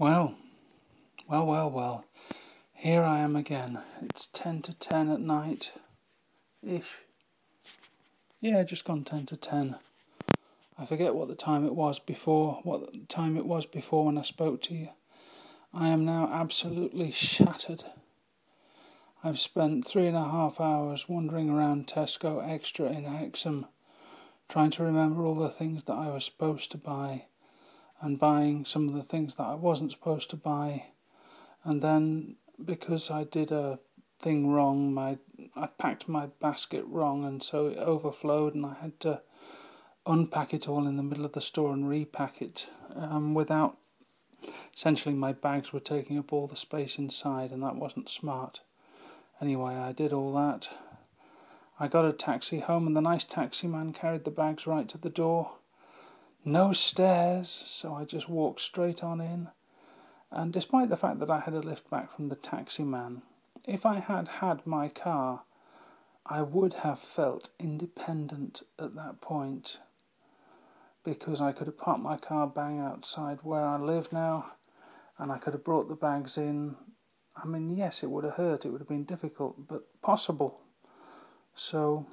Well, well. Here I am again. It's 10 to 10 at night-ish. Yeah, just gone 10 to 10. I forget what time it was before when I spoke to you. I am now absolutely shattered. I've spent 3.5 hours wandering around Tesco Extra in Hexham, trying to remember all the things that I was supposed to buy, and buying some of the things that I wasn't supposed to buy. And then, because I did a thing wrong, I packed my basket wrong, and so it overflowed, and I had to unpack it all in the middle of the store and repack it without... Essentially, my bags were taking up all the space inside, and that wasn't smart. Anyway, I did all that. I got a taxi home, and the nice taxi man carried the bags right to the door. No stairs, so I just walked straight on in. And despite the fact that I had a lift back from the taxi man, if I had had my car, I would have felt independent at that point, because I could have parked my car bang outside where I live now, and I could have brought the bags in. I mean, yes, it would have hurt, it would have been difficult, but possible. So,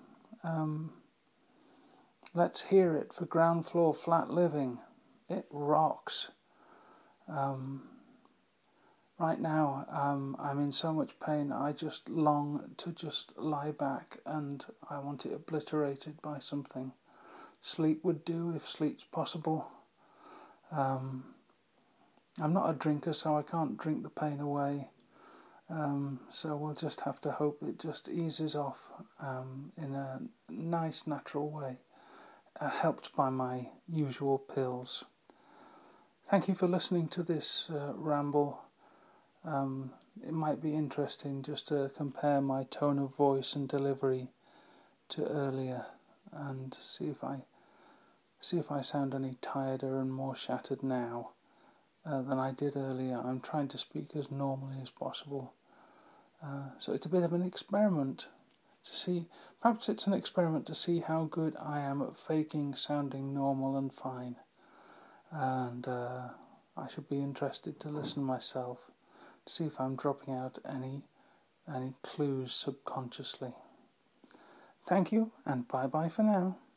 let's hear it for ground floor flat living. It rocks. Right now, I'm in so much pain, I just long to just lie back, and I want it obliterated by something. Sleep would do, if sleep's possible. I'm not a drinker, so I can't drink the pain away. So we'll just have to hope it just eases off in a nice, natural way, helped by my usual pills. Thank you for listening to this ramble. It might be interesting just to compare my tone of voice and delivery to earlier, and see if I sound any tireder and more shattered now than I did earlier. I'm trying to speak as normally as possible. So it's a bit of an experiment to see. Perhaps it's an experiment to see how good I am at faking sounding normal and fine. And I should be interested to listen myself, to see if I'm dropping out any clues subconsciously. Thank you, and bye-bye for now.